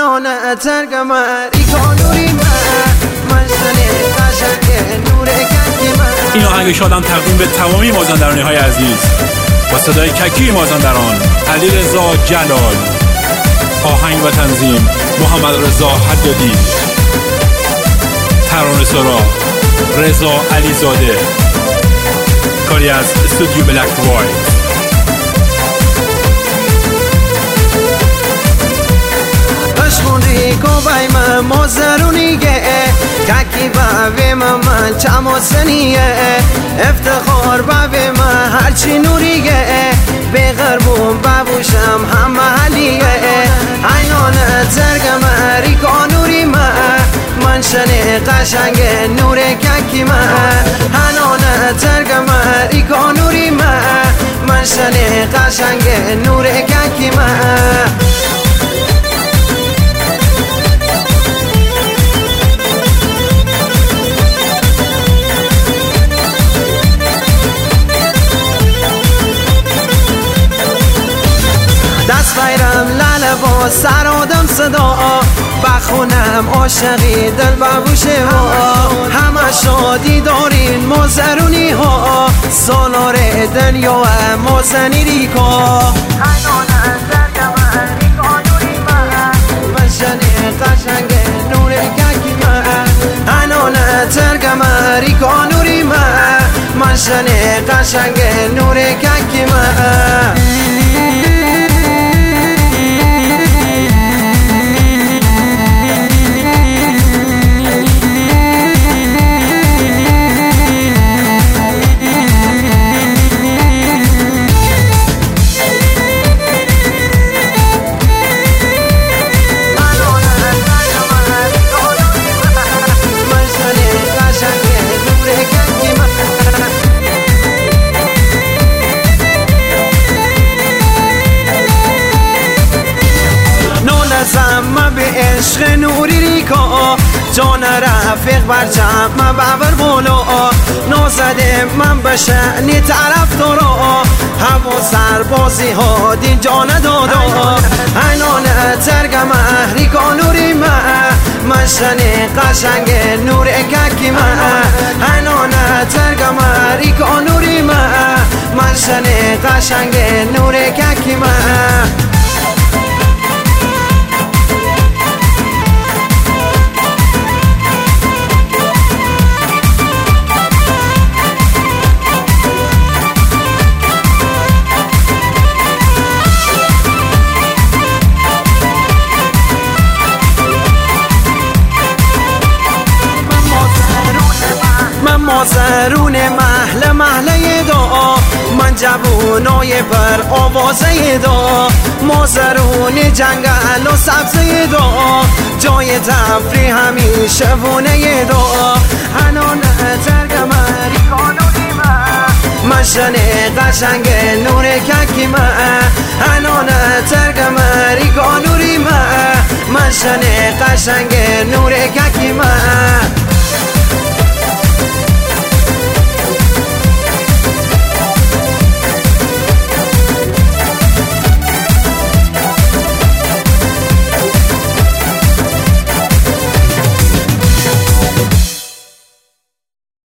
هنانه ترگم ریکانوری من شنه قشنگ نور ککی من. این آهنگ شادم تقدیم به تمامی مازندرانی های عزیز با صدای ککی مازندران، علیرضا جلال. آهنگ و تنظیم محمد رضا حدادی. ترانه سرا رضا علیزاده. کاری از استودیو بلک وایت. اشمونی کوبای من مازرونیه ککی باوی من چماسنیه افتخار باوی من هرچی نوریه بغربون بابوشم هم محلیه عینانه ترگم ریکانوری من شنه قشنگ نور ککی من هنانه ترگم ریکانوری من شنه قشنگ نور ککی من. دست بیرم لاله با سر آدم صدا بخونم عاشقی دل ببوشه ها همه شادی دارین مازرونی ها سالار دنیا مازنی ریکا من شنه قشنگ نور ککی من هنانه ترگم ریکانوری من شنه قشنگ نور ککی من. من به عشق نوری ریکا جان رفیق برچم من ببر بالا نازده من به شأنی طرف دارا هوا سربازی ها دین جان دادا اینانه ترگم ریکانوری من شنه قشنگ نور ککی من اینانه ترگم ریکانوری من شنه قشنگ نور ککی من. مازرون محله دعا من جوونای پر آوازه دا مازرون جنگل و سبزه دا جای تفریح همیشه وونه دا هنانه ترگم ریکانوری من شنه قشنگ نور ککی من هنانه ترگم ریکانوری من شنه قشنگ نور ککی من.